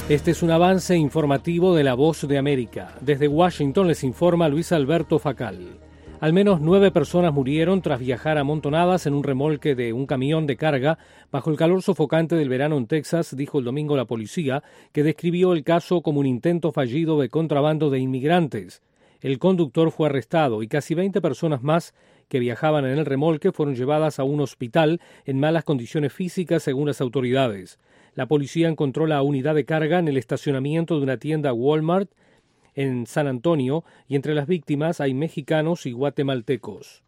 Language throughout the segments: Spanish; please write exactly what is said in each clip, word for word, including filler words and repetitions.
Este es un avance informativo de La Voz de América. Desde Washington les informa Luis Alberto Facal. Al menos nueve personas murieron tras viajar amontonadas en un remolque de un camión de carga bajo el calor sofocante del verano en Texas, dijo el domingo la policía, que describió el caso como un intento fallido de contrabando de inmigrantes. El conductor fue arrestado y casi veinte personas más que viajaban en el remolque fueron llevadas a un hospital en malas condiciones físicas, según las autoridades. La policía encontró la unidad de carga en el estacionamiento de una tienda Walmart en San Antonio y entre las víctimas hay mexicanos y guatemaltecos.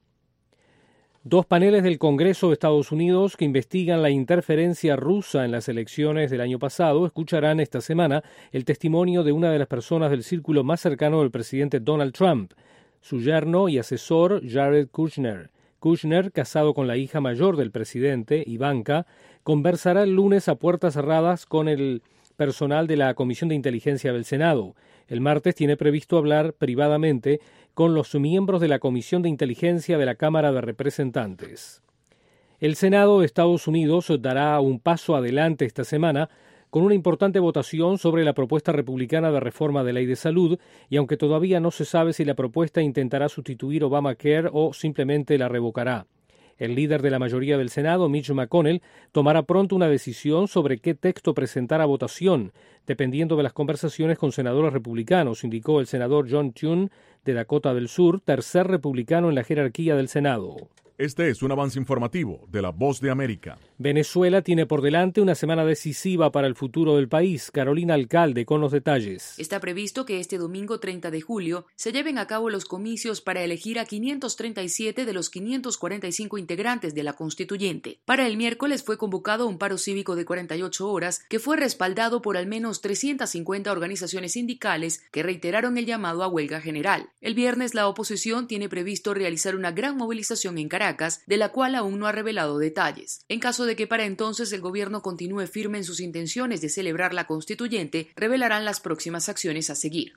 Dos paneles del Congreso de Estados Unidos que investigan la interferencia rusa en las elecciones del año pasado escucharán esta semana el testimonio de una de las personas del círculo más cercano del presidente Donald Trump, su yerno y asesor Jared Kushner. Kushner, casado con la hija mayor del presidente, Ivanka, conversará el lunes a puertas cerradas con el personal de la Comisión de Inteligencia del Senado. El martes tiene previsto hablar privadamente con los miembros de la Comisión de Inteligencia de la Cámara de Representantes. El Senado de Estados Unidos dará un paso adelante esta semana con una importante votación sobre la propuesta republicana de reforma de ley de salud, y aunque todavía no se sabe si la propuesta intentará sustituir Obamacare o simplemente la revocará. El líder de la mayoría del Senado, Mitch McConnell, tomará pronto una decisión sobre qué texto presentar a votación, dependiendo de las conversaciones con senadores republicanos, indicó el senador John Thune de Dakota del Sur, tercer republicano en la jerarquía del Senado. Este es un avance informativo de La Voz de América. Venezuela tiene por delante una semana decisiva para el futuro del país. Carolina Alcalde con los detalles. Está previsto que este domingo treinta de julio se lleven a cabo los comicios para elegir a quinientos treinta y siete de los quinientos cuarenta y cinco integrantes de la constituyente. Para el miércoles fue convocado un paro cívico de cuarenta y ocho horas que fue respaldado por al menos trescientas cincuenta organizaciones sindicales que reiteraron el llamado a huelga general. El viernes la oposición tiene previsto realizar una gran movilización en Caracas, de la cual aún no ha revelado detalles. En caso de que para entonces el gobierno continúe firme en sus intenciones de celebrar la constituyente, revelarán las próximas acciones a seguir.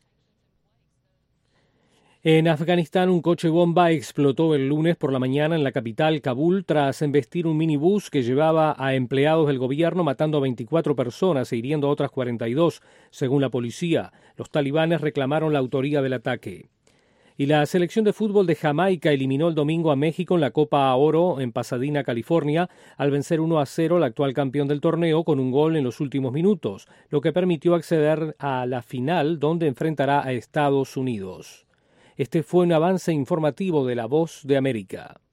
En Afganistán, un coche bomba explotó el lunes por la mañana en la capital, Kabul, tras embestir un minibús que llevaba a empleados del gobierno, matando a veinticuatro personas e hiriendo a otras cuarenta y dos, según la policía. Los talibanes reclamaron la autoría del ataque. Y la selección de fútbol de Jamaica eliminó el domingo a México en la Copa Oro en Pasadena, California, al vencer uno a cero al actual campeón del torneo con un gol en los últimos minutos, lo que permitió acceder a la final donde enfrentará a Estados Unidos. Este fue un avance informativo de La Voz de América.